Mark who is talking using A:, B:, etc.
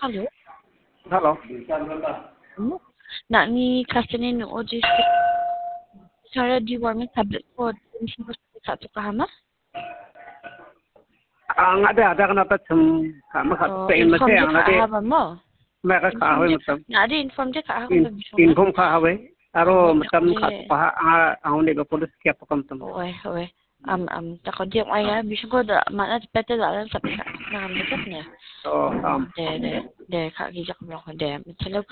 A: Hallo?
B: Halo.
A: Nak ni customer ni order cara deworming tablet ko. Mission ko sa kahama?
B: Ang ada kenapa makat pengen
A: inform
B: macam
A: dia
B: yang
A: kat
B: nanti
A: ahaba mo.
B: mereka kahawe macam
A: Nak ada inform dia kat ahaba mission ko.
B: info kahawe aro macam kat paha ang ni ko polis kaya pa kam
A: Oe. Takut dia ay mission ko da mana better da sa na makat niya.
B: so
A: De kak gijak mo ko de. Hello